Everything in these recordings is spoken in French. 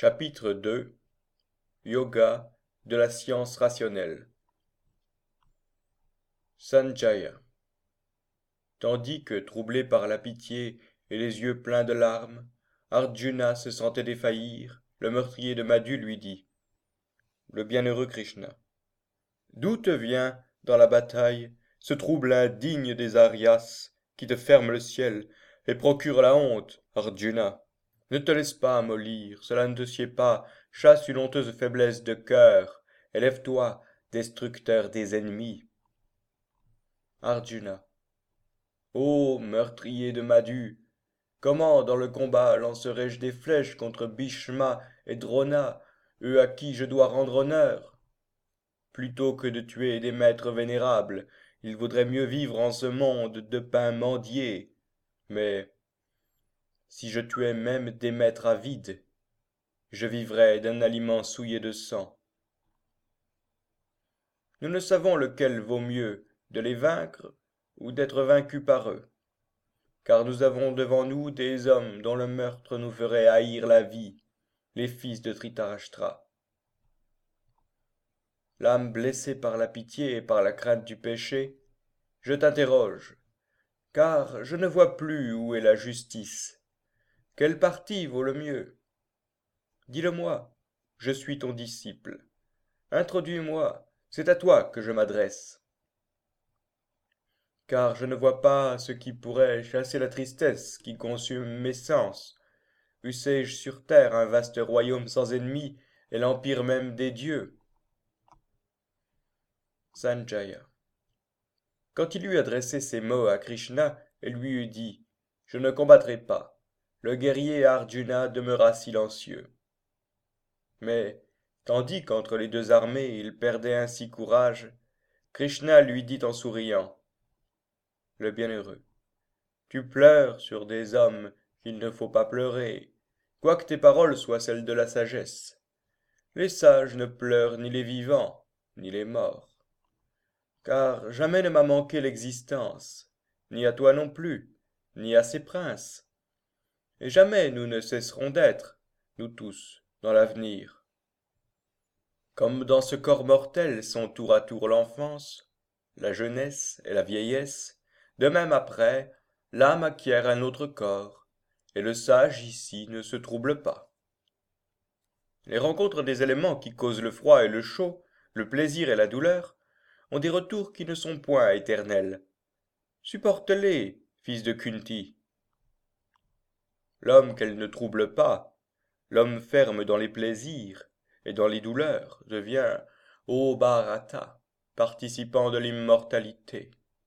Chapitre 2 Yoga de la science rationnelle. Sanjaya. Tandis que, troublé par la pitié et les yeux pleins de larmes, Arjuna se sentait défaillir, le meurtrier de Madhu lui dit: Le bienheureux Krishna, d'où te vient, dans la bataille, ce trouble indigne des Aryas, qui te ferme le ciel et procure la honte, Arjuna? Ne te laisse pas amollir, cela ne te sied pas, chasse une honteuse faiblesse de cœur, élève-toi, destructeur des ennemis. Arjuna. Ô meurtrier de Madhu, comment dans le combat lancerai-je des flèches contre Bhishma et Drona, eux à qui je dois rendre honneur? Plutôt que de tuer des maîtres vénérables, il vaudrait mieux vivre en ce monde de pain mendié. Mais si je tuais même des maîtres avides, je vivrais d'un aliment souillé de sang. Nous ne savons lequel vaut mieux, de les vaincre ou d'être vaincus par eux, car nous avons devant nous des hommes dont le meurtre nous ferait haïr la vie, les fils de Dhritarashtra. L'âme blessée par la pitié et par la crainte du péché, je t'interroge, car je ne vois plus où est la justice. Quel parti vaut le mieux? Dis-le-moi, je suis ton disciple. Introduis-moi, c'est à toi que je m'adresse. Car je ne vois pas ce qui pourrait chasser la tristesse qui consume mes sens. Eussé-je sur terre un vaste royaume sans ennemis, et l'empire même des dieux. Sanjaya. Quand il eut adressé ces mots à Krishna, elle lui eut dit: Je ne combattrai pas. Le guerrier Arjuna demeura silencieux. Mais, tandis qu'entre les deux armées il perdait ainsi courage, Krishna lui dit en souriant: Le bienheureux, tu pleures sur des hommes qu'il ne faut pas pleurer, quoique tes paroles soient celles de la sagesse. Les sages ne pleurent ni les vivants, ni les morts. Car jamais ne m'a manqué l'existence, ni à toi non plus, ni à ces princes. Et jamais nous ne cesserons d'être, nous tous, dans l'avenir. Comme dans ce corps mortel sont tour à tour l'enfance, la jeunesse et la vieillesse, de même après, l'âme acquiert un autre corps, et le sage ici ne se trouble pas. Les rencontres des éléments qui causent le froid et le chaud, le plaisir et la douleur, ont des retours qui ne sont point éternels. Supporte-les, fils de Kunti. L'homme qu'elle ne trouble pas, l'homme ferme dans les plaisirs et dans les douleurs, devient, ô Bharata, participant de l'immortalité.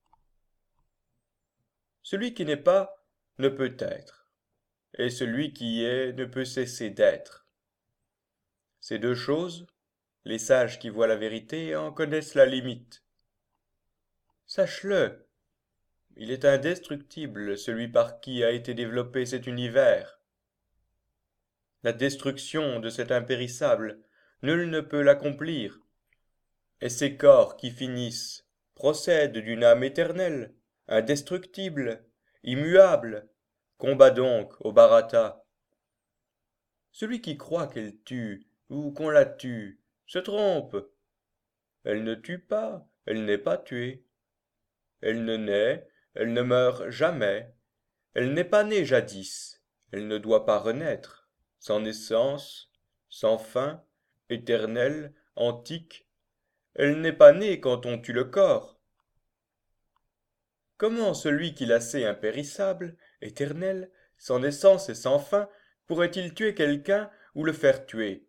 Celui qui n'est pas ne peut être, et celui qui est ne peut cesser d'être. Ces deux choses, les sages qui voient la vérité en connaissent la limite. Sache-le, il est indestructible celui par qui a été développé cet univers. La destruction de cet impérissable, nul ne peut l'accomplir, et ces corps qui finissent procèdent d'une âme éternelle, indestructible, immuable. Combat donc, ô Bharata. Celui qui croit qu'elle tue, ou qu'on la tue, se trompe. Elle ne tue pas, elle n'est pas tuée. Elle ne naît, elle ne meurt jamais. Elle n'est pas née jadis, elle ne doit pas renaître, sans naissance, sans fin, éternelle, antique. Elle n'est pas née quand on tue le corps. Comment celui qui la sait impérissable, éternel, sans naissance et sans fin, pourrait-il tuer quelqu'un ou le faire tuer?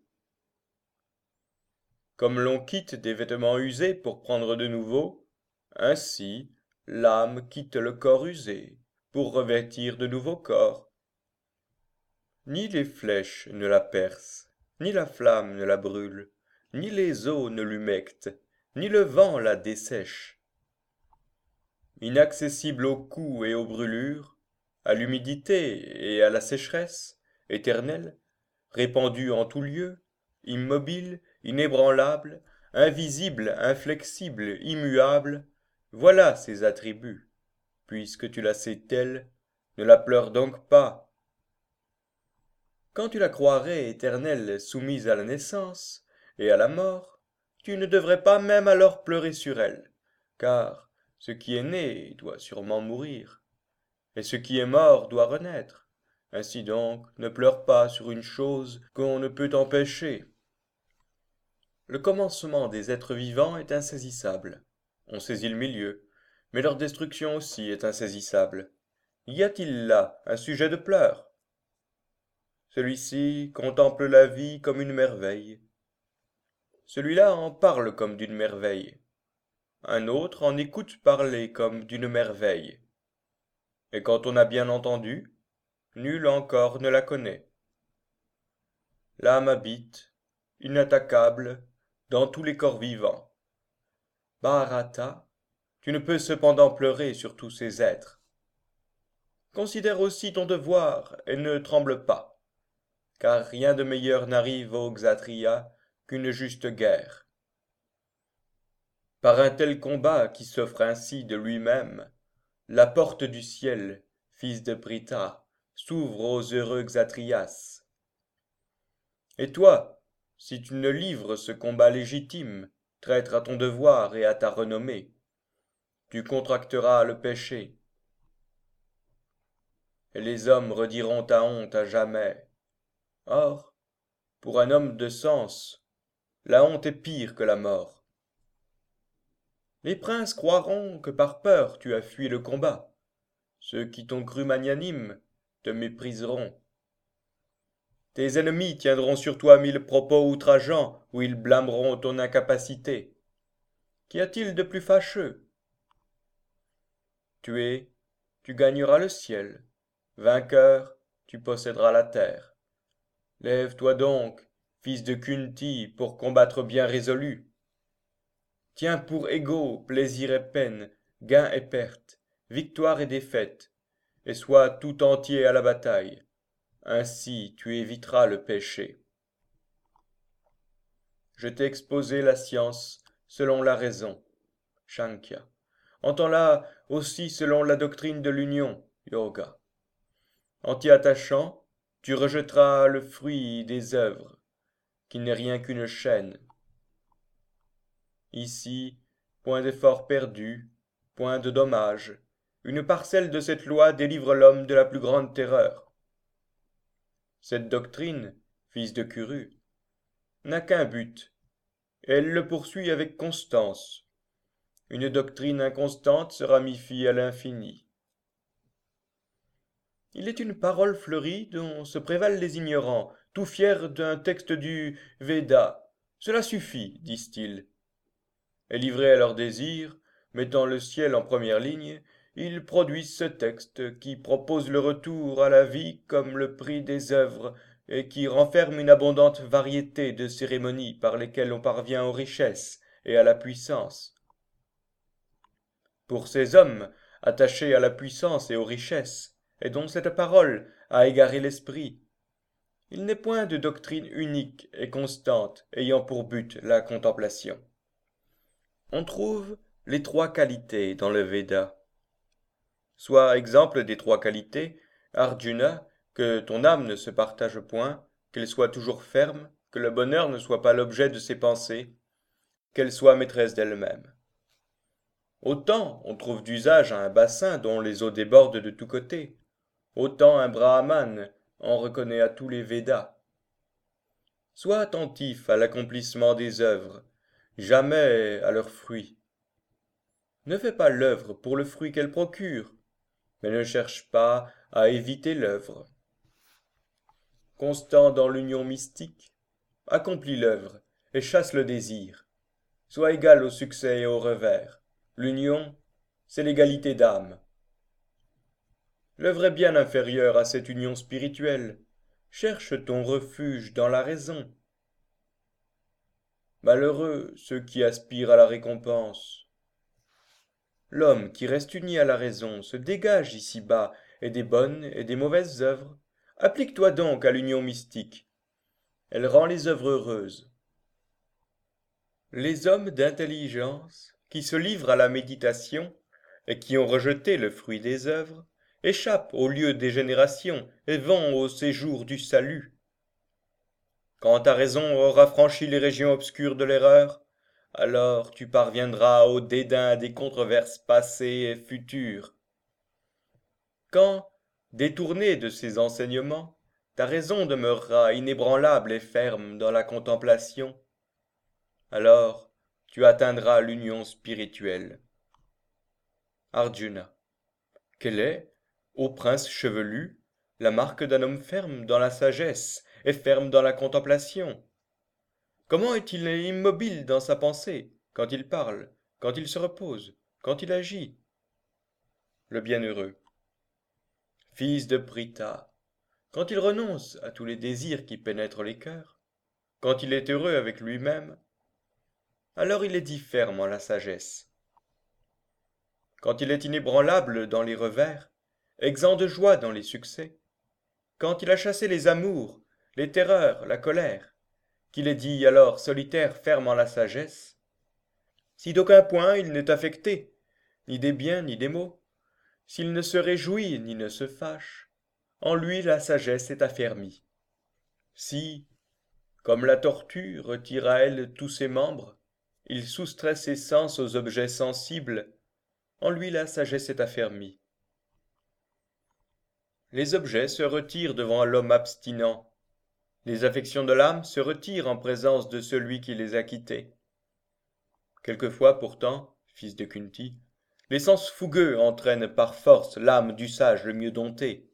Comme l'on quitte des vêtements usés pour prendre de nouveaux, ainsi l'âme quitte le corps usé pour revêtir de nouveaux corps. Ni les flèches ne la percent, ni la flamme ne la brûle, ni les eaux ne l'humectent, ni le vent la dessèche. Inaccessible au coup et aux brûlures, à l'humidité et à la sécheresse, éternelle, répandue en tout lieu, immobile, inébranlable, invisible, inflexible, immuable, voilà ses attributs. Puisque tu la sais telle, ne la pleure donc pas. Quand tu la croirais éternelle soumise à la naissance et à la mort, tu ne devrais pas même alors pleurer sur elle, car ce qui est né doit sûrement mourir, et ce qui est mort doit renaître. Ainsi donc, ne pleure pas sur une chose qu'on ne peut empêcher. Le commencement des êtres vivants est insaisissable. On saisit le milieu, mais leur destruction aussi est insaisissable. Y a-t-il là un sujet de pleurs? Celui-ci contemple la vie comme une merveille. Celui-là en parle comme d'une merveille. Un autre en écoute parler comme d'une merveille. Et quand on a bien entendu, nul encore ne la connaît. L'âme habite, inattaquable, dans tous les corps vivants. Bharata, tu ne peux cependant pleurer sur tous ces êtres. Considère aussi ton devoir et ne tremble pas, car rien de meilleur n'arrive aux Kshatriyas qu'une juste guerre. Par un tel combat qui s'offre ainsi de lui-même, la porte du ciel, fils de Pritha, s'ouvre aux heureux Kshatriyas. Et toi, si tu ne livres ce combat légitime, traître à ton devoir et à ta renommée, tu contracteras le péché, et les hommes rediront ta honte à jamais. Or, pour un homme de sens, la honte est pire que la mort. Les princes croiront que par peur tu as fui le combat. Ceux qui t'ont cru magnanime te mépriseront. Tes ennemis tiendront sur toi 1000 propos outrageants où ils blâmeront ton incapacité. Qu'y a-t-il de plus fâcheux? Tué, tu gagneras le ciel. Vainqueur, tu posséderas la terre. Lève-toi donc, fils de Kunti, pour combattre bien résolu. Tiens pour égaux plaisir et peine, gain et perte, victoire et défaite, et sois tout entier à la bataille. Ainsi tu éviteras le péché. Je t'ai exposé la science selon la raison, Shankya. Entends-la aussi selon la doctrine de l'union, Yoga. En t'y attachant, tu rejetteras le fruit des œuvres, qui n'est rien qu'une chaîne. Ici, point d'effort perdu, point de dommage, une parcelle de cette loi délivre l'homme de la plus grande terreur. Cette doctrine, fils de Kuru, n'a qu'un but, et elle le poursuit avec constance. Une doctrine inconstante se ramifie à l'infini. Il est une parole fleurie dont se prévalent les ignorants, tout fiers d'un texte du Veda. Cela suffit, disent-ils. Et livrés à leurs désirs, mettant le ciel en première ligne, ils produisent ce texte qui propose le retour à la vie comme le prix des œuvres et qui renferme une abondante variété de cérémonies par lesquelles on parvient aux richesses et à la puissance. Pour ces hommes, attachés à la puissance et aux richesses, et dont cette parole a égaré l'esprit, il n'est point de doctrine unique et constante ayant pour but la contemplation. On trouve les trois qualités dans le Veda. Sois exemple des trois qualités, Arjuna, que ton âme ne se partage point, qu'elle soit toujours ferme, que le bonheur ne soit pas l'objet de ses pensées, qu'elle soit maîtresse d'elle-même. Autant on trouve d'usage à un bassin dont les eaux débordent de tous côtés, autant un brahmane en reconnaît à tous les Védas. Sois attentif à l'accomplissement des œuvres, jamais à leurs fruits. Ne fais pas l'œuvre pour le fruit qu'elle procure, mais ne cherche pas à éviter l'œuvre. Constant dans l'union mystique, accomplis l'œuvre et chasse le désir. Sois égal au succès et au revers. L'union, c'est l'égalité d'âme. L'œuvre est bien inférieure à cette union spirituelle. Cherche ton refuge dans la raison. Malheureux ceux qui aspirent à la récompense. L'homme qui reste uni à la raison se dégage ici-bas et des bonnes et des mauvaises œuvres. Applique-toi donc à l'union mystique. Elle rend les œuvres heureuses. Les hommes d'intelligence qui se livrent à la méditation et qui ont rejeté le fruit des œuvres échappent au lieu des générations et vont au séjour du salut. Quand ta raison aura franchi les régions obscures de l'erreur, alors tu parviendras au dédain des controverses passées et futures. Quand, détourné de ces enseignements, ta raison demeurera inébranlable et ferme dans la contemplation, alors tu atteindras l'union spirituelle. Arjuna. Quelle est, ô prince chevelu, la marque d'un homme ferme dans la sagesse et ferme dans la contemplation? Comment est-il immobile dans sa pensée, quand il parle, quand il se repose, quand il agit? Le bienheureux. Fils de Pritha, quand il renonce à tous les désirs qui pénètrent les cœurs, quand il est heureux avec lui-même, alors il est dit ferme en la sagesse. Quand il est inébranlable dans les revers, exempt de joie dans les succès, quand il a chassé les amours, les terreurs, la colère, qu'il est dit alors solitaire ferme en la sagesse, si d'aucun point il n'est affecté, ni des biens ni des maux, s'il ne se réjouit ni ne se fâche, en lui la sagesse est affermie. Si, comme la tortue retire à elle tous ses membres, il soustrait ses sens aux objets sensibles, en lui la sagesse est affermie. Les objets se retirent devant l'homme abstinent, les affections de l'âme se retirent en présence de celui qui les a quittées. Quelquefois pourtant, fils de Kunti, les sens fougueux entraînent par force l'âme du sage le mieux dompté.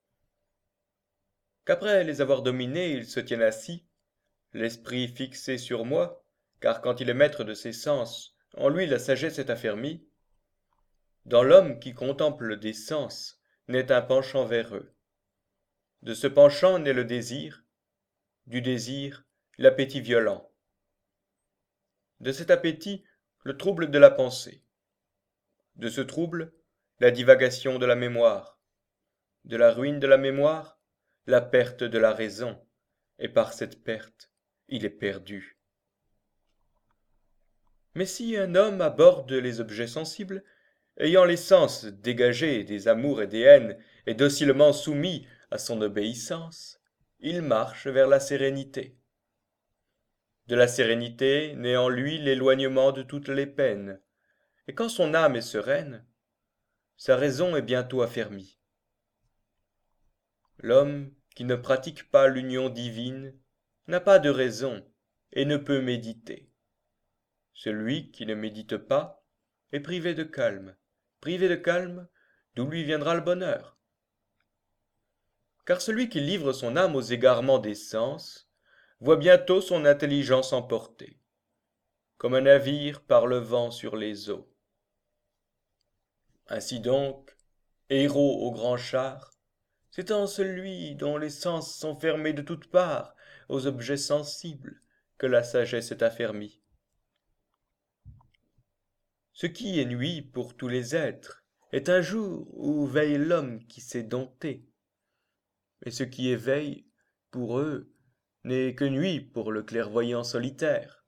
Qu'après les avoir dominés, il se tienne assis, l'esprit fixé sur moi, car quand il est maître de ses sens, en lui la sagesse est affermie. Dans l'homme qui contemple des sens, naît un penchant vers eux. De ce penchant naît le désir, du désir, l'appétit violent. De cet appétit, le trouble de la pensée. De ce trouble, la divagation de la mémoire. De la ruine de la mémoire, la perte de la raison, et par cette perte, il est perdu. Mais si un homme aborde les objets sensibles, ayant les sens dégagés des amours et des haines, et docilement soumis à son obéissance, il marche vers la sérénité. De la sérénité naît en lui l'éloignement de toutes les peines, et quand son âme est sereine, sa raison est bientôt affermie. L'homme qui ne pratique pas l'union divine n'a pas de raison et ne peut méditer. Celui qui ne médite pas est privé de calme, d'où lui viendra le bonheur. Car celui qui livre son âme aux égarements des sens voit bientôt son intelligence emportée, comme un navire par le vent sur les eaux. Ainsi donc, héros au grand char, c'est en celui dont les sens sont fermés de toutes parts aux objets sensibles que la sagesse est affermie. Ce qui est nuit pour tous les êtres est un jour où veille l'homme qui s'est dompté, et ce qui est veille pour eux n'est que nuit pour le clairvoyant solitaire.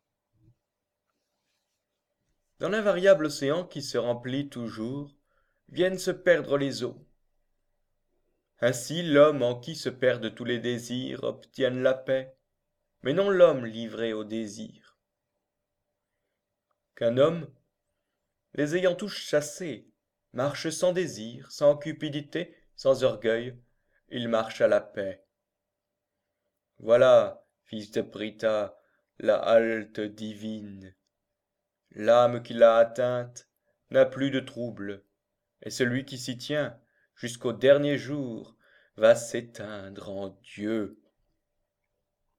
Dans l'invariable océan qui se remplit toujours, viennent se perdre les eaux. Ainsi l'homme en qui se perdent tous les désirs obtiennent la paix, mais non l'homme livré au désir. Qu'un homme, les ayant tous chassés, marche sans désir, sans cupidité, sans orgueil, il marche à la paix. Voilà, fils de Pritha, la halte divine. L'âme qui l'a atteinte n'a plus de trouble, et celui qui s'y tient jusqu'au dernier jour va s'éteindre en Dieu.